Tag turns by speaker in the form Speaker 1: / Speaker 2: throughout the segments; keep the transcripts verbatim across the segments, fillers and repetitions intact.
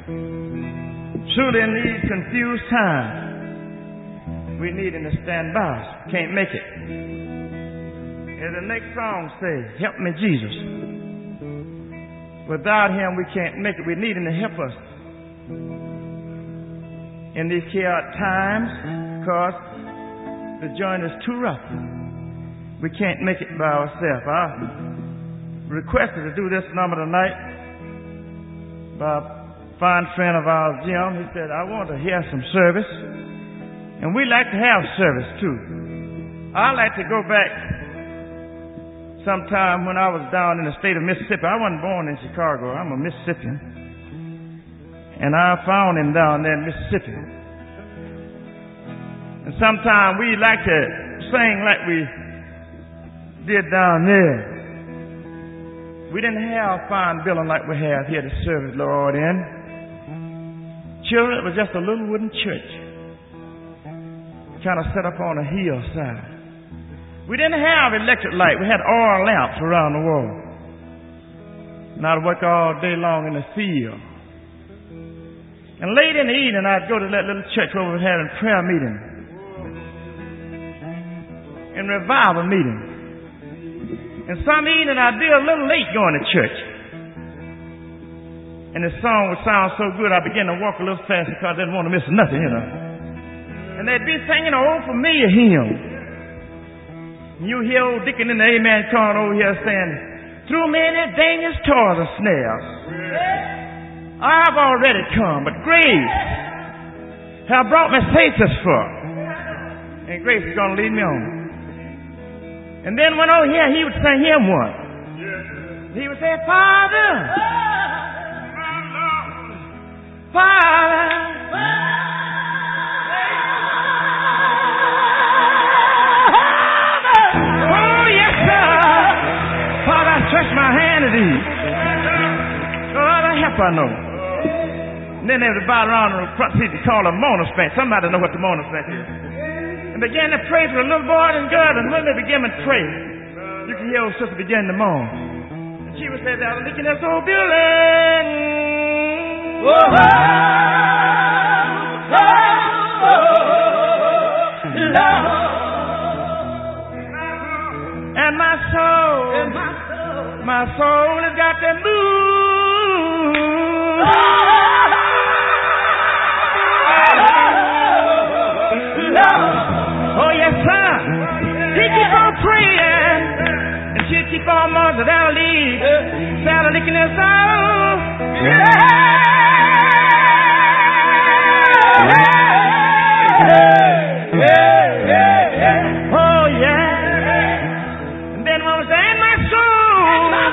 Speaker 1: Truly in these confused times, we need him to stand by us. Can't make it. As the next song says, help me, Jesus. Without him, we can't make it. We need him to help us in these chaotic times because the journey is too rough. We can't make it by ourselves. I requested to do this number tonight by a fine friend of ours, Jim. He said, I want to hear some service. And we like to have service too. I like to go back sometime when I was down in the state of Mississippi. I wasn't born in Chicago. I'm a Mississippian. And I found him down there in Mississippi. And sometimes we like to sing like we did down there. We didn't have fine building like we have here to serve the Lord in. Children, it was just a little wooden church, kind of set up on a hillside. We didn't have electric light. We had oil lamps around the wall. And I'd work all day long in the field. And late in the evening, I'd go to that little church where we were having prayer meeting and revival meeting. And some evening, I'd be a little late going to church. And the song would sound so good, I began to walk a little faster because I didn't want to miss nothing, you know. And they'd be singing an old familiar hymn. You hear old Deacon in the Amen calling over here saying, through many dangers, toils, and snares, I've already come, but grace have brought me safe thus far. And grace is going to lead me on. And then when over here, he would sing him one. He would say, Father, Father, oh yes, sir. Father, I stretch my hand to thee. Lord, I help I know. And then they would bow around in the front seat to call a monospank. Somebody know what the monospank is. And began to pray for the little boy and girl. And when they began to pray, you can hear old sister begin to moan. And she would say, they're leaking this old building. Oh, oh, oh, oh, Lord. And my soul, and my soul, my soul has got to move. Oh, oh yes, sir. He keep on praying, and she keep on marching down the lead, Sally licking his soul. Oh yeah. And then when I was saying my soul, my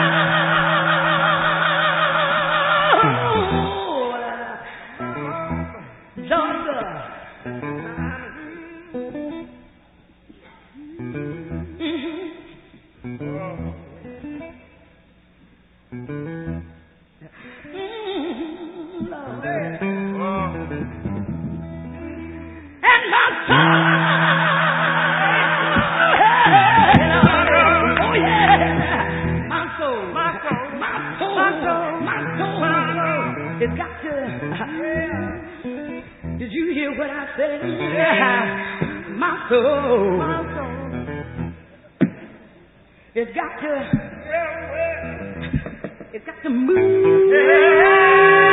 Speaker 1: soul, Lord. It's got to. Did you hear what I said? Yeah. My soul. My soul. It's got to. It's got to move. Yeah.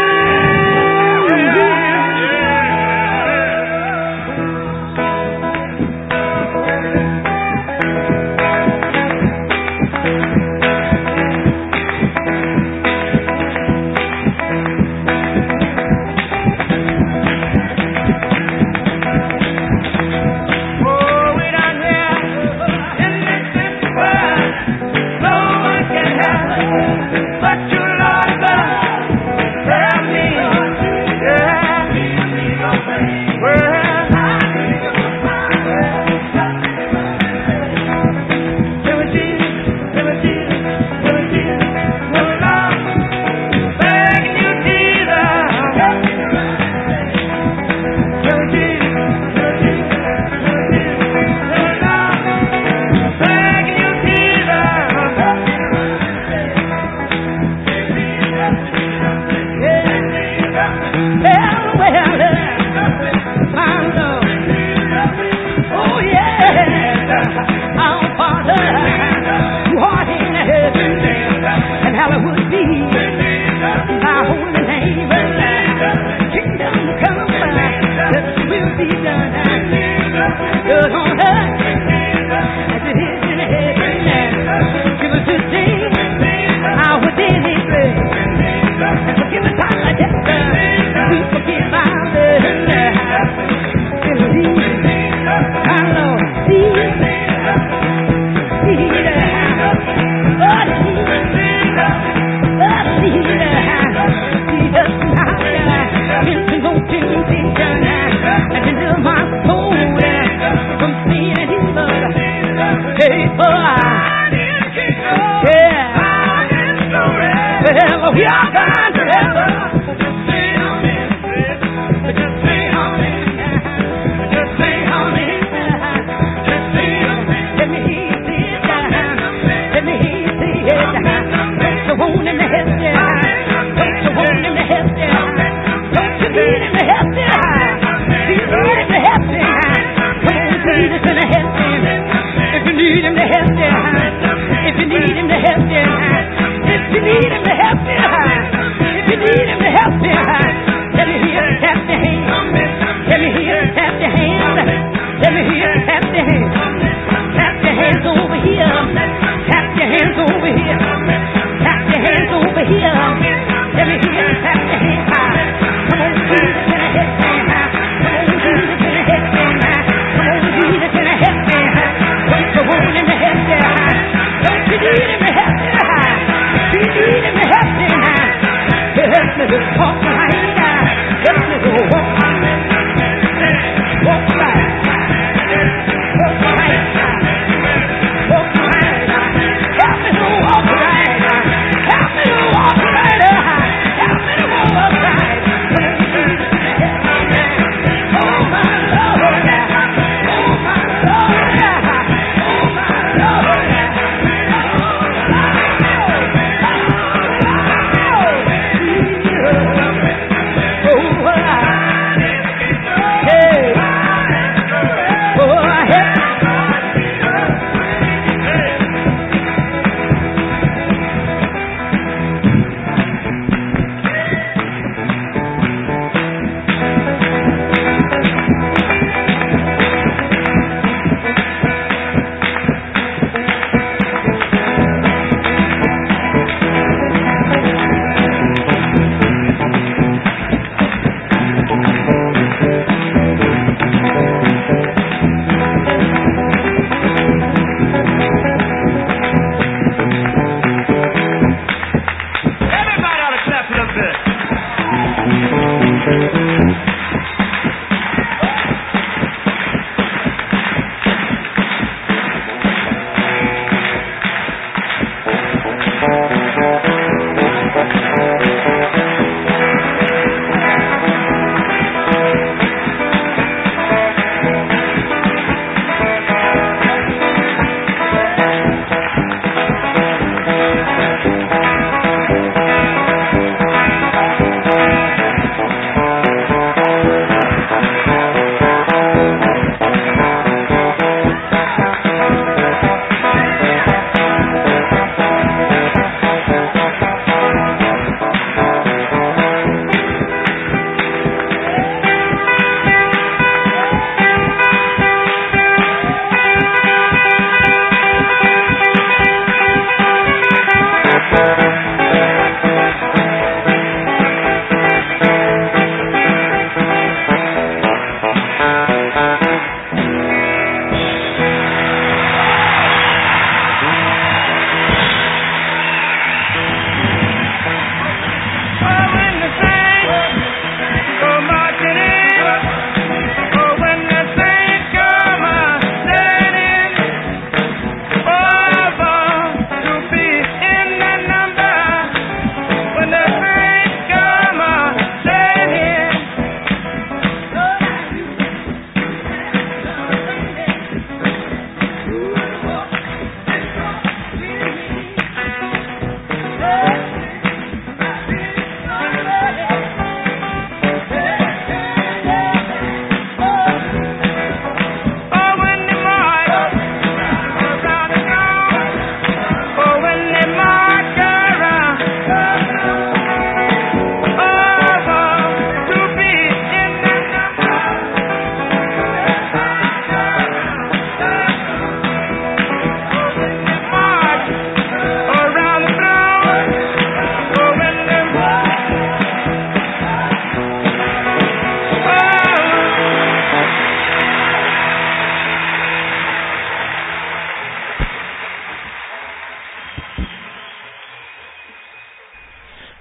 Speaker 1: But you Lord,
Speaker 2: Don't temptation and deliver my soul from sin and evil. Hey, boy. Yeah. Well, we are bound forever. Talk right.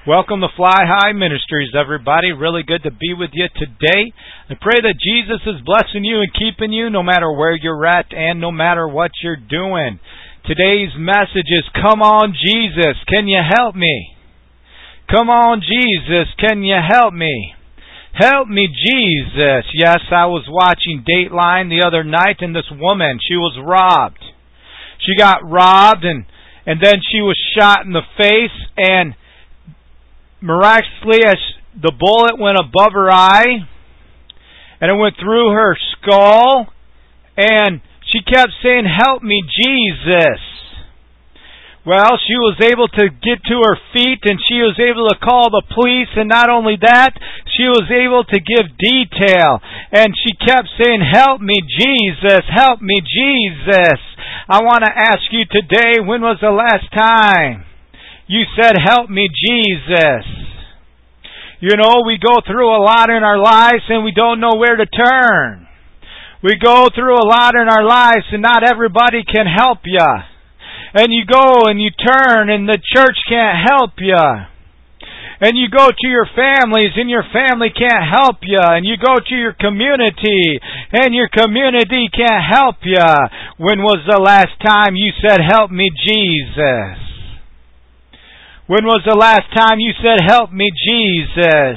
Speaker 3: Welcome to Fly High Ministries, everybody. Really good to be with you today. I pray that Jesus is blessing you and keeping you no matter where you're at and no matter what you're doing. Today's message is, Come on, Jesus, can you help me? Come on, Jesus, can you help me? Help me, Jesus. Yes, I was watching Dateline the other night, and this woman, she was robbed. She got robbed, and, and then she was shot in the face, and miraculously, as the bullet went above her eye, and it went through her skull, and she kept saying, Help me, Jesus. Well, she was able to get to her feet, and she was able to call the police, and not only that, she was able to give detail. And she kept saying, Help me, Jesus, help me, Jesus. I want to ask you today, when was the last time you said, Help me, Jesus? You know, we go through a lot in our lives, and we don't know where to turn. We go through a lot in our lives, and not everybody can help you. And you go and you turn, and the church can't help you. And you go to your families, and your family can't help you. And you go to your community, and your community can't help you. When was the last time you said, Help me, Jesus? When was the last time you said, Help me, Jesus?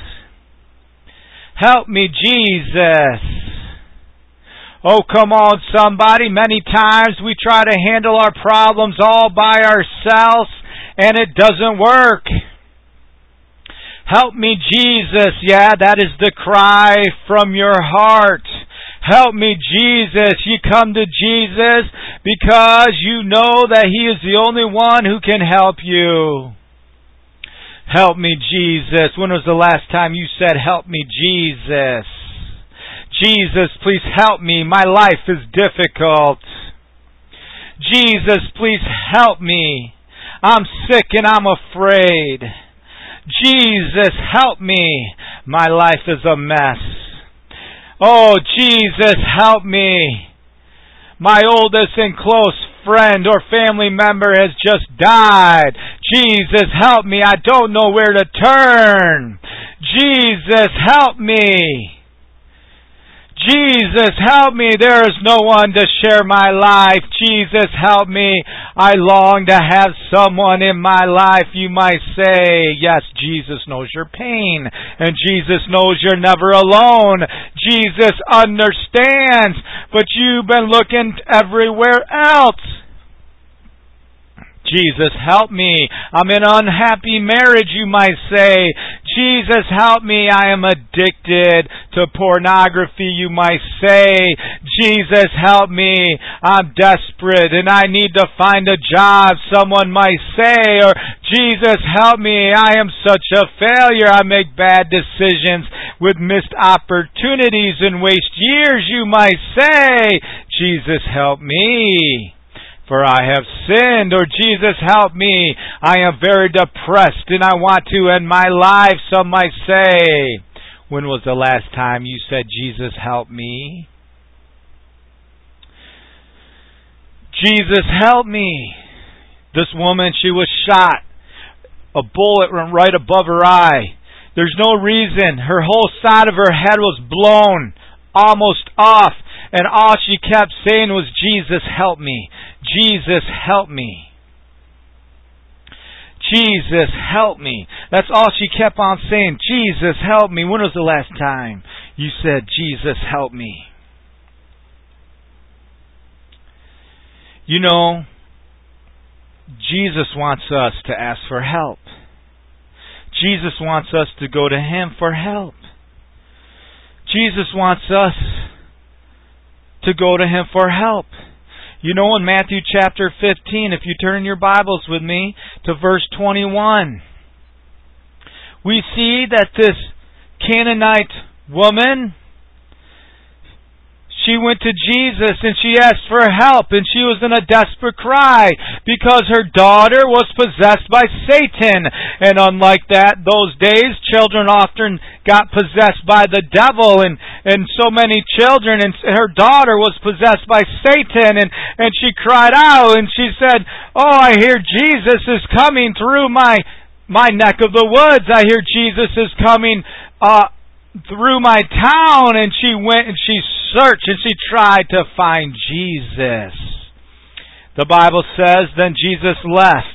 Speaker 3: Help me, Jesus. Oh, come on, somebody. Many times we try to handle our problems all by ourselves, and it doesn't work. Help me, Jesus. Yeah, that is the cry from your heart. Help me, Jesus. You come to Jesus because you know that He is the only one who can help you. Help me, Jesus. When was the last time you said, Help me, Jesus? Jesus, please help me. My life is difficult. Jesus, please help me. I'm sick and I'm afraid. Jesus, help me. My life is a mess. Oh, Jesus, help me. My oldest and close friend or family member has just died. Jesus, help me. I don't know where to turn. Jesus, help me. Jesus, help me. There is no one to share my life. Jesus, help me. I long to have someone in my life. You might say, yes, Jesus knows your pain, and Jesus knows you're never alone. Jesus understands, but you've been looking everywhere else. Jesus, help me. I'm in an unhappy marriage, you might say. Jesus, help me. I am addicted to pornography, you might say. Jesus, help me. I'm desperate and I need to find a job, someone might say. Or, Jesus, help me. I am such a failure. I make bad decisions with missed opportunities and waste years, you might say. Jesus, help me. For I have sinned. Or, Jesus, help me. I am very depressed and I want to end my life, some might say. When was the last time you said, Jesus, help me? Jesus, help me. This woman, she was shot. A bullet went right above her eye. There's no reason. Her whole side of her head was blown almost off. And all she kept saying was, Jesus, help me. Jesus, help me. Jesus, help me. That's all she kept on saying. Jesus, help me. When was the last time you said, Jesus, help me? You know, Jesus wants us to ask for help. Jesus wants us to go to Him for help. Jesus wants us to go to Him for help. You know, in Matthew chapter fifteen, if you turn your Bibles with me to verse twenty-one, we see that this Canaanite woman, she went to Jesus and she asked for help, and she was in a desperate cry because her daughter was possessed by Satan. And unlike that, those days, children often got possessed by the devil, and, and so many children, and her daughter was possessed by Satan, and, and she cried out and she said, oh, I hear Jesus is coming through my my neck of the woods. I hear Jesus is coming uh, through my town. And she went and she searched and she tried to find Jesus. The Bible says, then Jesus left.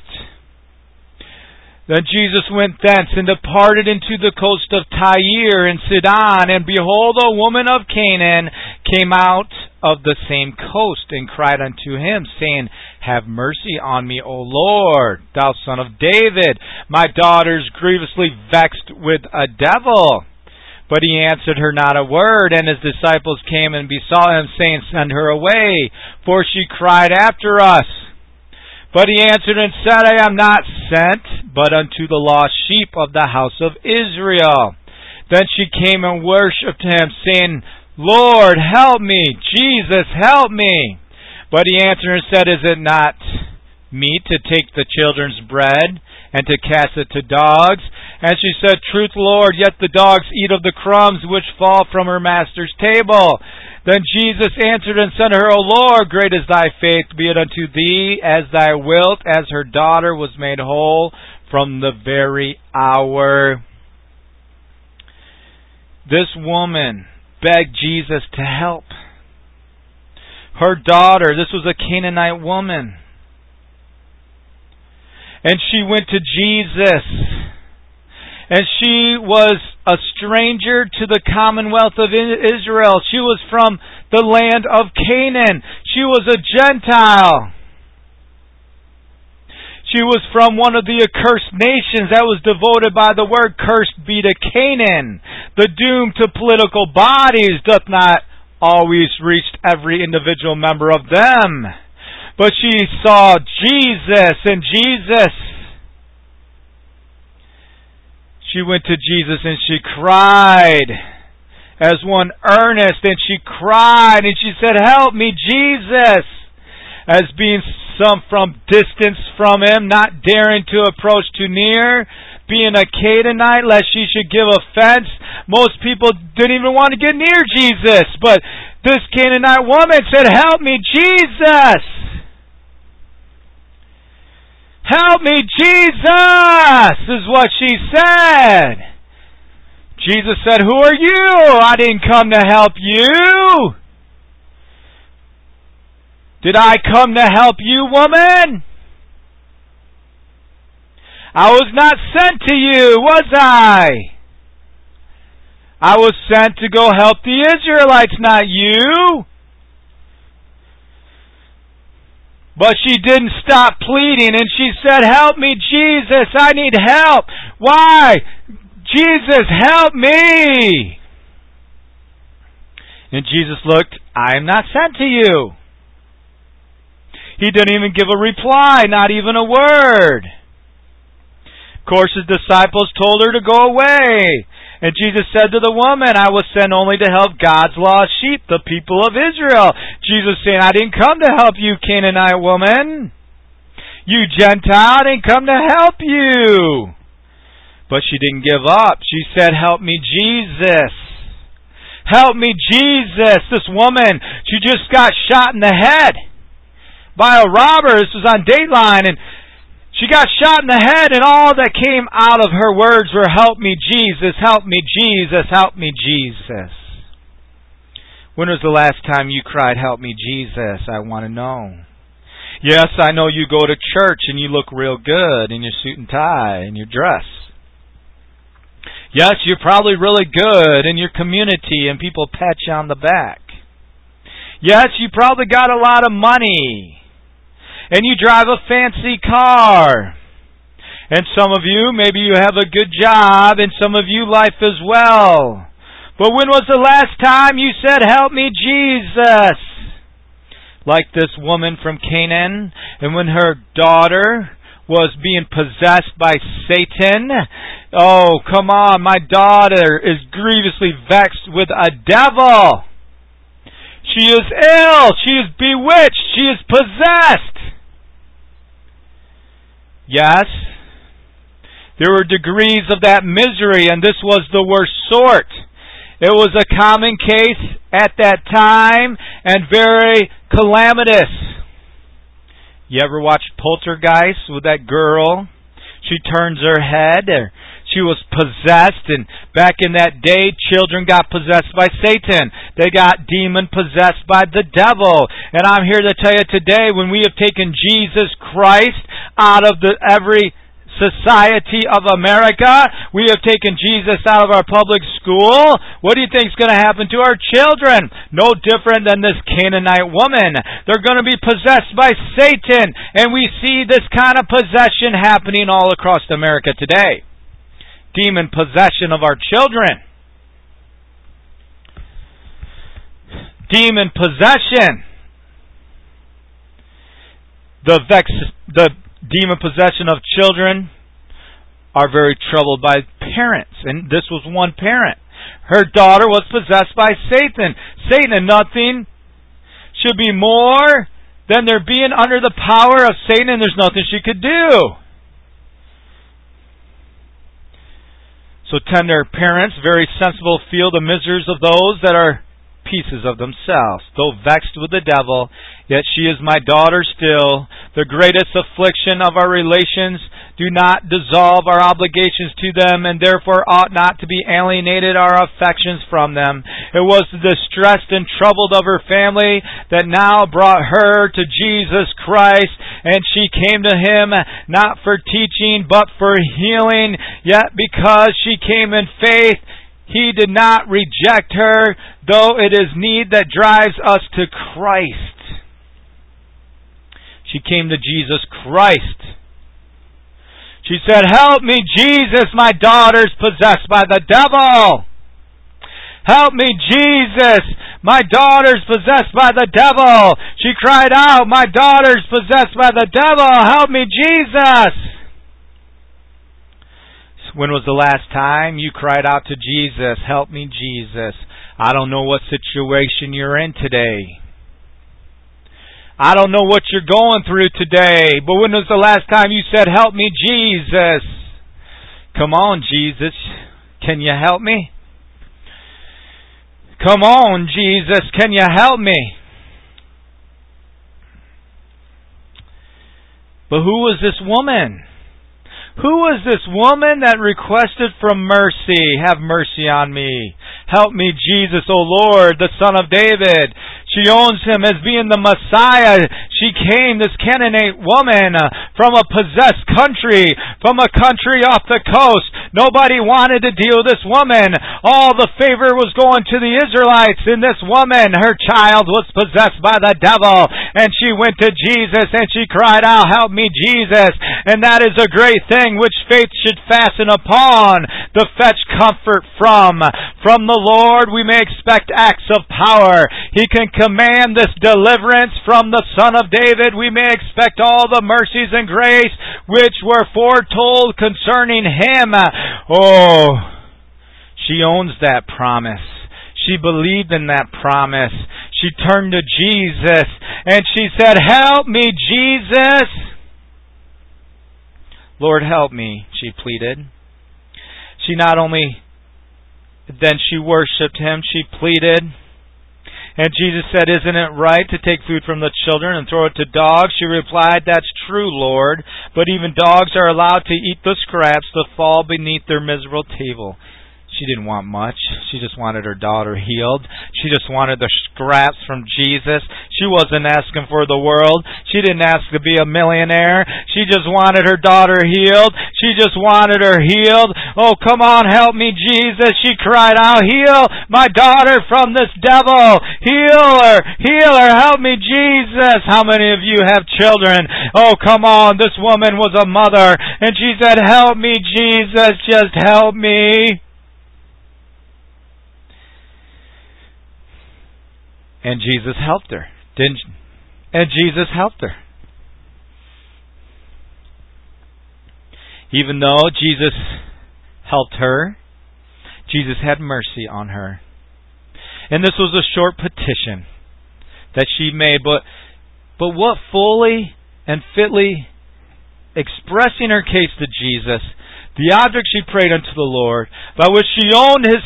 Speaker 3: Then Jesus went thence and departed into the coast of Tyre and Sidon. And behold, a woman of Canaan came out of the same coast and cried unto him, saying, have mercy on me, O Lord, thou son of David. My daughter is grievously vexed with a devil. But he answered her not a word. And his disciples came and besought him, saying, send her away, for she cried after us. But he answered and said, I am not sent, but unto the lost sheep of the house of Israel. Then she came and worshipped him, saying, Lord, help me. Jesus, help me. But he answered and said, is it not meet to take the children's bread and to cast it to dogs? And she said, truth, Lord, yet the dogs eat of the crumbs which fall from her master's table. Then Jesus answered and said to her, O Lord, great is thy faith, be it unto thee as thou wilt, as her daughter was made whole from the very hour. This woman begged Jesus to help. Her daughter, this was a Canaanite woman. And she went to Jesus. And she was a stranger to the commonwealth of Israel. She was from the land of Canaan. She was a Gentile. She was from one of the accursed nations that was devoted by the word, cursed be to Canaan. The doom to political bodies doth not always reach every individual member of them. But she saw Jesus, and Jesus, she went to Jesus and she cried as one earnest, and she cried and she said, help me, Jesus, as being some from distance from him, not daring to approach too near, being a Canaanite, lest she should give offense. Most people didn't even want to get near Jesus, but this Canaanite woman said, help me, Jesus. Help me, Jesus, is what she said. Jesus said, who are you? I didn't come to help you. Did I come to help you, woman? I was not sent to you, was I? I was sent to go help the Israelites, not you. But she didn't stop pleading, and she said, help me, Jesus, I need help. Why? Jesus, help me. And Jesus looked, I am not sent to you. He didn't even give a reply, not even a word. Of course, his disciples told her to go away. And Jesus said to the woman, I was sent only to help God's lost sheep, the people of Israel. Jesus saying, I didn't come to help you, Canaanite woman. You Gentile, I didn't come to help you. But she didn't give up. She said, help me, Jesus. Help me, Jesus. This woman, she just got shot in the head by a robber. This was on Dateline, and she got shot in the head, and all that came out of her words were, help me, Jesus, help me, Jesus, help me, Jesus. When was the last time you cried, help me, Jesus? I want to know. Yes, I know you go to church and you look real good in your suit and tie and your dress. Yes, you're probably really good in your community and people pat you on the back. Yes, you probably got a lot of money. And you drive a fancy car. And some of you, maybe you have a good job, and some of you life as well. But when was the last time you said, help me, Jesus? Like this woman from Canaan, and when her daughter was being possessed by Satan. Oh, come on, my daughter is grievously vexed with a devil. She is ill. She is bewitched. She is possessed. Yes, there were degrees of that misery, and this was the worst sort. It was a common case at that time and very calamitous. You ever watched Poltergeist with that girl? She turns her head. She was possessed, and back in that day, children got possessed by Satan. They got demon-possessed by the devil. And I'm here to tell you today, when we have taken Jesus Christ out of the every society of America, we have taken Jesus out of our public school, what do you think is going to happen to our children? No different than this Canaanite woman. They're going to be possessed by Satan, and we see this kind of possession happening all across America today. Demon possession of our children. Demon possession. The vex, the demon possession of children are very troubled by parents. And this was one parent. Her daughter was possessed by Satan. Satan, and nothing should be more than there being under the power of Satan, and there's nothing she could do. So tender parents, very sensible, feel the miseries of those that are pieces of themselves. Though vexed with the devil, yet she is my daughter still. The greatest affliction of our relations do not dissolve our obligations to them, and therefore ought not to be alienated our affections from them. It was the distressed and troubled of her family that now brought her to Jesus Christ, and she came to Him not for teaching, but for healing. Yet because she came in faith, He did not reject her, though it is need that drives us to Christ. She came to Jesus Christ. She said, "Help me, Jesus, my daughter's possessed by the devil. Help me, Jesus, my daughter's possessed by the devil." She cried out, "My daughter's possessed by the devil. Help me, Jesus." When was the last time you cried out to Jesus, "Help me, Jesus"? I don't know what situation you're in today. I don't know what you're going through today, but when was the last time you said, "Help me, Jesus"? Come on, Jesus. Can you help me? Come on, Jesus. Can you help me? But who was this woman? Who was this woman that requested from mercy? "Have mercy on me. Help me, Jesus, O Lord, the Son of David." She owns Him as being the Messiah. She came, this Canaanite woman, from a possessed country, from a country off the coast. Nobody wanted to deal with this woman. All the favor was going to the Israelites, and this woman, her child, was possessed by the devil. And she went to Jesus and she cried out, "Help me, Jesus." And that is a great thing which faith should fasten upon, to fetch comfort from. From the Lord we may expect acts of power. He can command this deliverance from the Son of David. We may expect all the mercies and grace which were foretold concerning Him. Oh, she owns that promise. She believed in that promise. She turned to Jesus and she said, "Help me, Jesus." "Lord, help me," she pleaded. She not only, then she worshipped Him, she pleaded. And Jesus said, "Isn't it right to take food from the children and throw it to dogs?" She replied, "That's true, Lord, but even dogs are allowed to eat the scraps that fall beneath their miserable table." She didn't want much. She just wanted her daughter healed. She just wanted the scraps from Jesus. She wasn't asking for the world. She didn't ask to be a millionaire. She just wanted her daughter healed. She just wanted her healed. "Oh, come on, help me, Jesus." She cried out, "Heal my daughter from this devil. Heal her, heal her, help me, Jesus." How many of you have children? Oh, come on. This woman was a mother, and she said, "Help me, Jesus, just help me." And Jesus helped her, didn't you? And Jesus helped her. Even though Jesus helped her, Jesus had mercy on her. And this was a short petition that she made, but but what fully and fitly expressing her case to Jesus, the object she prayed unto the Lord, by which she owned His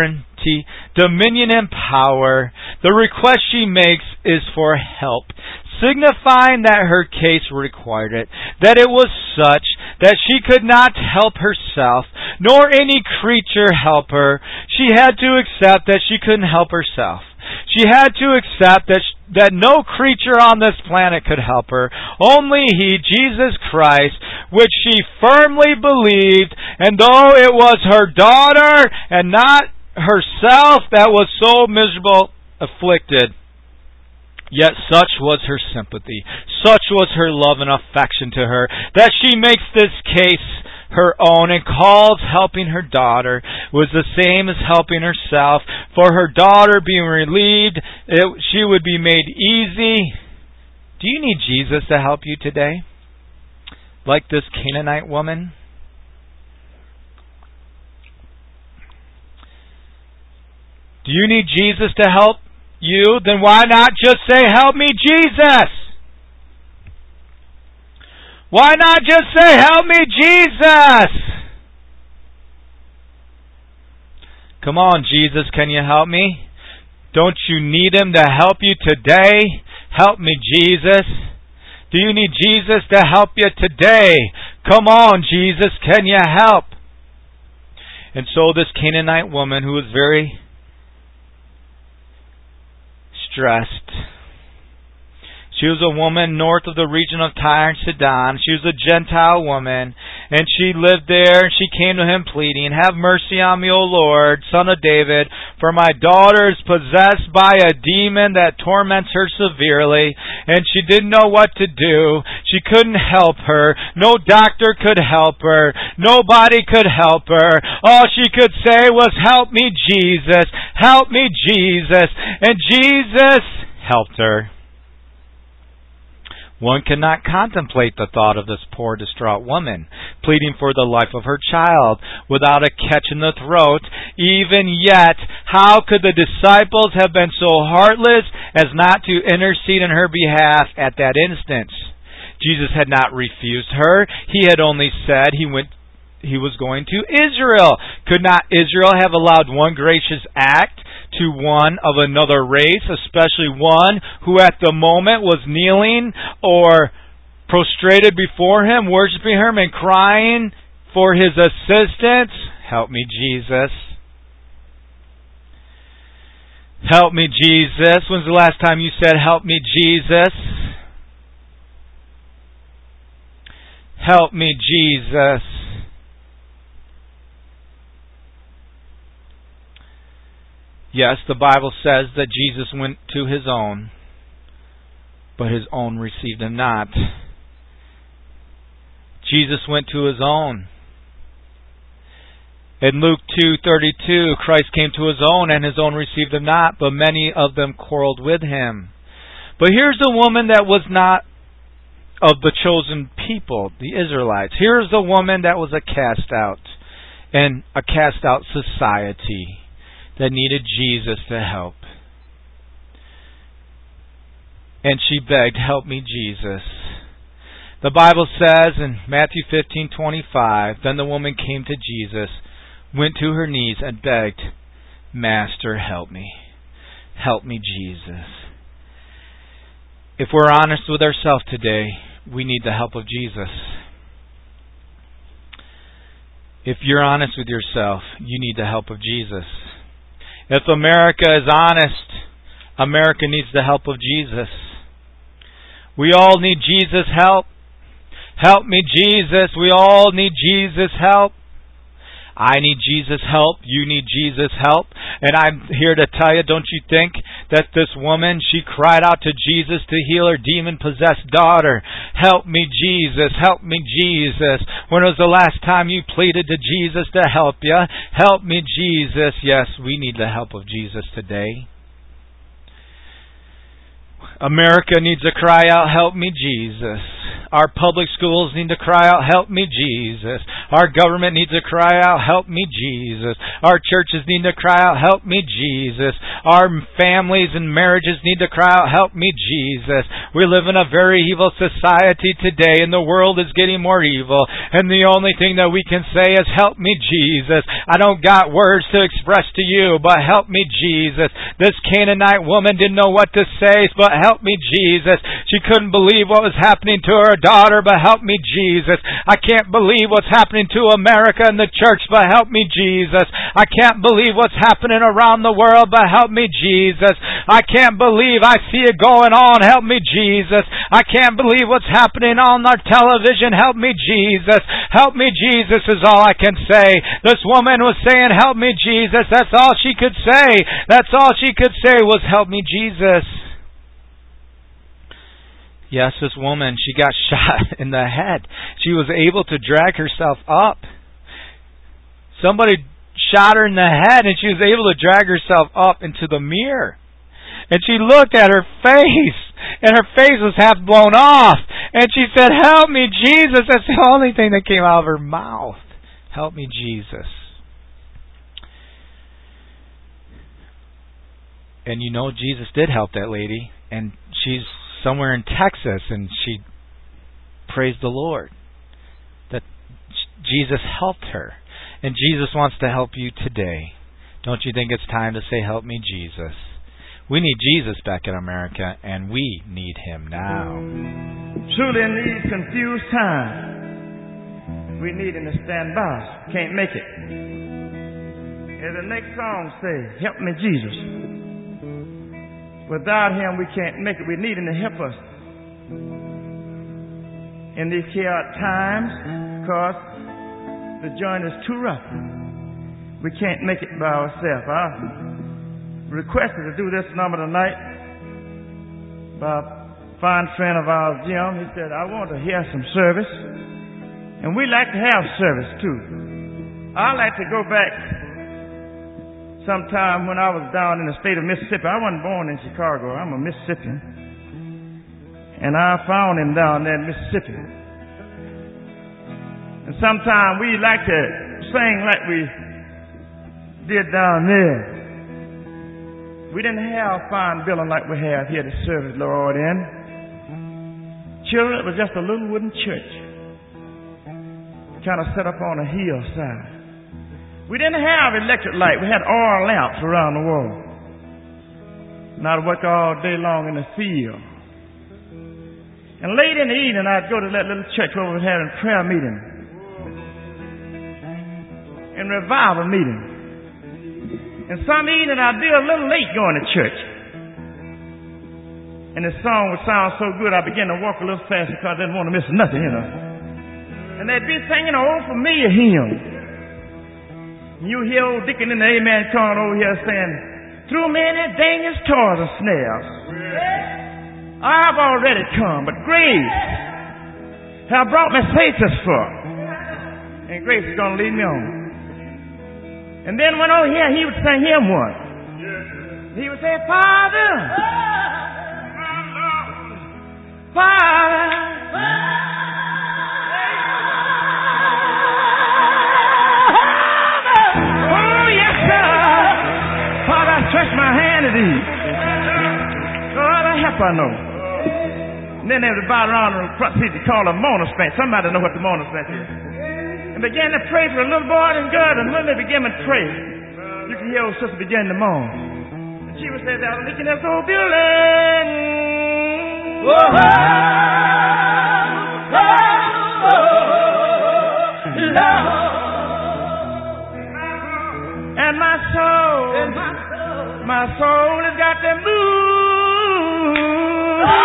Speaker 3: sovereignty, dominion, and power. The request she makes is for help. signifying that her case required it, that it was such that she could not help herself, nor any creature help her. She had to accept that she couldn't help herself. She had to accept that, sh- that no creature on this planet could help her. Only He, Jesus Christ, which she firmly believed, and though it was her daughter and not herself that was so miserable, afflicted, yet such was her sympathy, such was her love and affection to her, that she makes this case her own and calls helping her daughter was the same as helping herself. For her daughter being relieved, it, she would be made easy. Do you need Jesus to help you today? Like this Canaanite woman? Do you need Jesus to help you? Then why not just say, "Help me, Jesus"? Why not just say, "Help me, Jesus"? Come on, Jesus, can you help me? Don't you need Him to help you today? Help me, Jesus. Do you need Jesus to help you today? Come on, Jesus, can you help? And so this Canaanite woman, who was very stressed, she was a woman north of the region of Tyre and Sidon. She was a Gentile woman, and she lived there, and she came to Him pleading, "Have mercy on me, O Lord, Son of David, for my daughter is possessed by a demon that torments her severely." And she didn't know what to do. She couldn't help her. No doctor could help her. Nobody could help her. All she could say was, "Help me, Jesus. Help me, Jesus." And Jesus helped her. One cannot contemplate the thought of this poor, distraught woman, pleading for the life of her child, without a catch in the throat. Even yet, how could the disciples have been so heartless as not to intercede in her behalf at that instant? Jesus had not refused her. He had only said he went he was going to Israel. Could not Israel have allowed one gracious act to one of another race, especially one who at the moment was kneeling or prostrated before Him, worshiping Him and crying for His assistance? Help me, Jesus. Help me, Jesus. When's the last time you said, "Help me, Jesus"? Help me, Jesus. Yes, the Bible says that Jesus went to His own, but His own received Him not. Jesus went to His own. In Luke two thirty-two, Christ came to His own, and His own received Him not, but many of them quarreled with Him. But here's the woman that was not of the chosen people, the Israelites. Here's the woman that was a cast out, and a cast out society that needed Jesus to help. And she begged, "Help me, Jesus." The Bible says in Matthew fifteen twenty-five, then the woman came to Jesus, went to her knees and begged, "Master, help me. Help me, Jesus." If we're honest with ourselves today, we need the help of Jesus. If you're honest with yourself, you need the help of Jesus. If America is honest, America needs the help of Jesus. We all need Jesus' help. Help me, Jesus. We all need Jesus' help. I need Jesus' help. You need Jesus' help. And I'm here to tell you, don't you think that this woman, she cried out to Jesus to heal her demon-possessed daughter. "Help me, Jesus. Help me, Jesus." When was the last time you pleaded to Jesus to help you? Help me, Jesus. Yes, we need the help of Jesus today. America needs to cry out, "Help me, Jesus." Our public schools need to cry out, help me, Jesus. Our government needs to cry out, help me, Jesus. Our churches need to cry out, help me, Jesus. Our families and marriages need to cry out, help me, Jesus. We live in a very evil society today, and the world is getting more evil. And the only thing that we can say is, help me, Jesus. I don't got words to express to you, but help me, Jesus. This Canaanite woman didn't know what to say, but help me, Jesus. She couldn't believe what was happening to her daughter, but help me, Jesus. I can't believe what's happening to America and the church, but help me, Jesus. I can't believe what's happening around the world, but help me, Jesus. I can't believe I see it going on, help me, Jesus. I can't believe what's happening on our television, help me, Jesus. Help me, Jesus is all I can say. This woman was saying, help me, Jesus. That's all she could say. That's all she could say was, help me, Jesus. Yes, this woman, she got shot in the head. She was able to drag herself up. Somebody shot her in the head, and she was able to drag herself up into the mirror. And she looked at her face, and her face was half blown off. And she said, help me, Jesus. That's the only thing that came out of her mouth. Help me, Jesus. And you know, Jesus did help that lady. And she's somewhere in Texas, and she praised the Lord that Jesus helped her. And Jesus wants to help you today. Don't you think it's time to say, help me, Jesus? We need Jesus back in America, and we need Him now.
Speaker 1: Truly in these confused times, we need Him to stand by us. Can't make it. As the next song says, help me, Jesus. Without Him, we can't make it. We need Him to help us in these chaotic times, because the journey is too rough. We can't make it by ourselves. I requested to do this number tonight by a fine friend of ours, Jim. He said, I want to hear some service. And we like to have service too. I like to go back sometime when I was down in the state of Mississippi. I wasn't born in Chicago. I'm a Mississippian. And I found him down there in Mississippi. And sometimes we like to sing like we did down there. We didn't have fine building like we have here to serve the Lord in. Children, it was just a little wooden church, kind of set up on a hillside. We didn't have electric light. We had oil lamps around the wall. And I'd work all day long in the field. And late in the evening, I'd go to that little church where we were having prayer meeting and revival meeting. And some evening, I'd be a little late going to church. And the song would sound so good, I began to walk a little faster because I didn't want to miss nothing, you know. And they'd be singing an old familiar hymn. And you hear old Deacon in the amen calling over here saying, through many dangers, toils, and snares, I've already come, but grace have brought me safe thus far. And grace is going to lead me on. And then when over here, he would sing him one. He would say, Father, Father, oh yes, sir. Father, I stretch my hand to thee. God, I help I know. And then they would bow around in the front seat to call a monospank. Somebody know what the monospank is. And began to pray for a little boy and girl. And when they began to pray, you can hear old sister begin to moan. And she would say, they're leaking this old building. Oh, oh, oh, oh, Lord. And my soul, and my soul, my soul has got to move. Oh,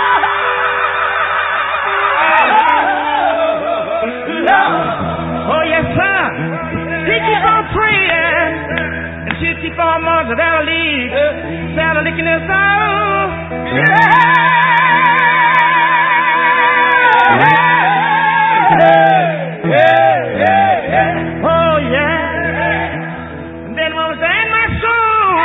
Speaker 1: Lord. Oh, yes, sir. She keep on praying, and she keep on marching. That'll lead, that'll leak in her soul. Oh, yeah. And then what was that in my soul?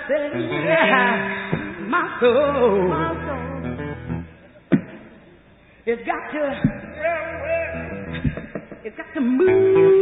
Speaker 2: said, my soul, it's got to, it's got to move.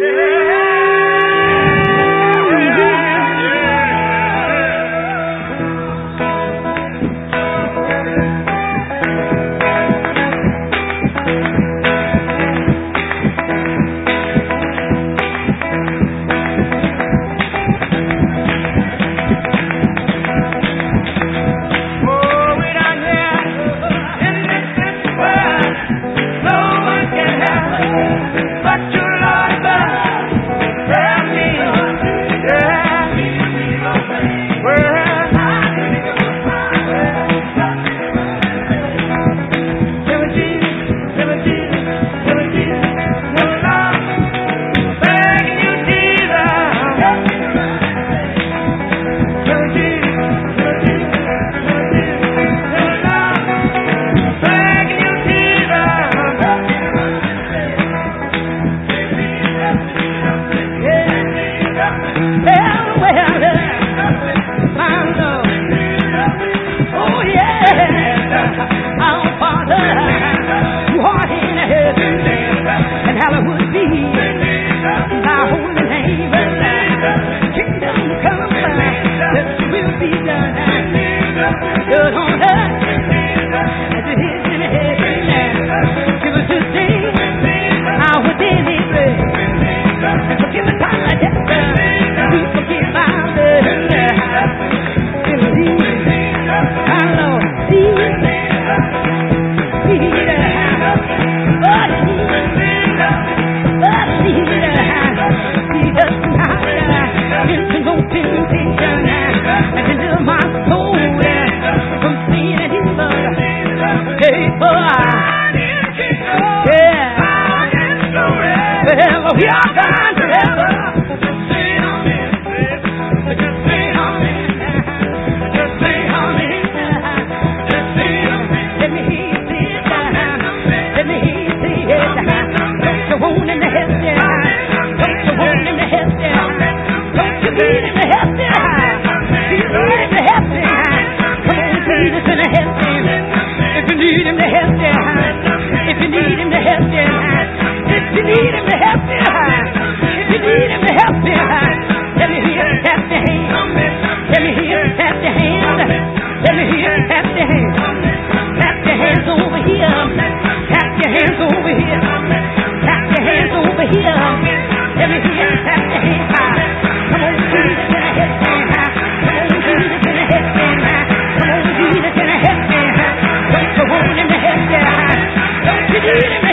Speaker 4: Come on,